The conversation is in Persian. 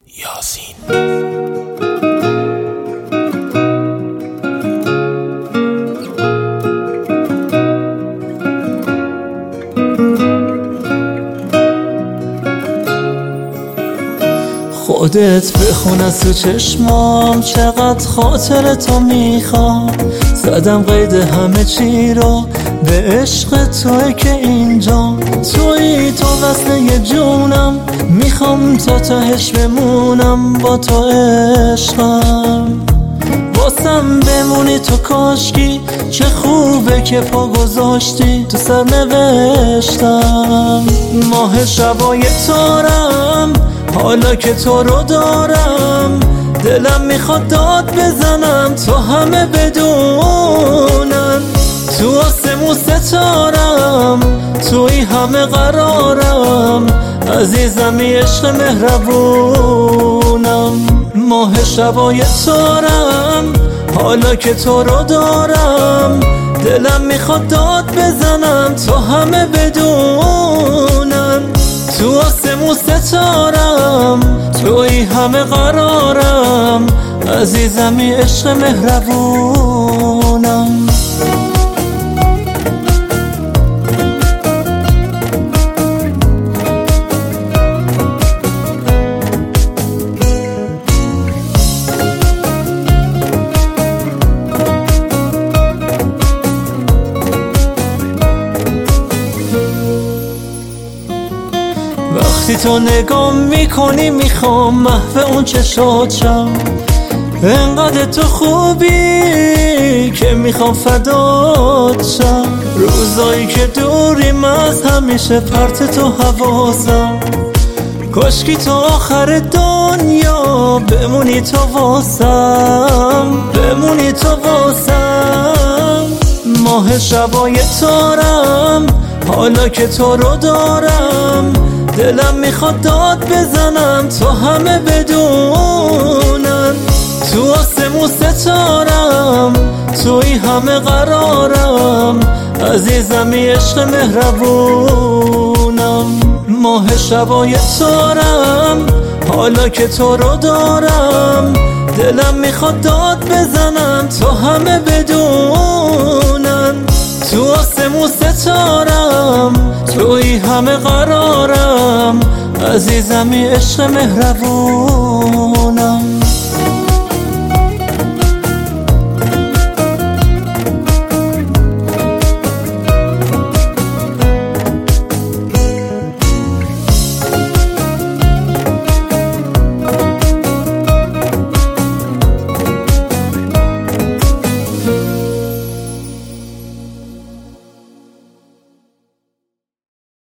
یاسین. خودت بخون از تو چشمام، چقدر خاطر تو میخوام. زدم قید همه چی رو، به عشق توی که اینجا توی تو وصله جونم. میخوام تا تهش بمونم، با تو عشقم. واسم بمونی تو کاشکی، چه خوبه که پا گذاشتی تو سرنوشتم. ماه شبای تارم، حالا که تو رو دارم دلم میخواد داد بزنم تا همه بدونن. تو آسمون ستارم، توی همه قرارم، عزیزمی عشق مهربونم. ماه شبای تارم، حالا که تو رو دارم دلم میخواد داد بزنم تا همه بدونن. تو آسمون ستارم، توی همه قرارم، عزیزمی عشق مهربونم. وقتی تو نگاه میکنی میخوام محو اون چشات شم. انقدر تو خوبی که میخوام فدات شم. روزایی که دوریم از همیشه پرت تو حواسم. کاشکی تو آخر دنیا بمونی تو واسم، بمونی تو واسم. ماه شبای تارم، حالا که تو رو دارم دلم میخواد داد بزنم تا همه بدونن. تو آسمون ستارم، توی همه قرارم، عزیزمی عشق مهربونم. ماه شبای تارم، حالا که تو رو دارم دلم میخواد داد بزنم تا همه بدونن. تو آسمون ستارم، توی همه قرارم، عزیزمی عشق مهربون.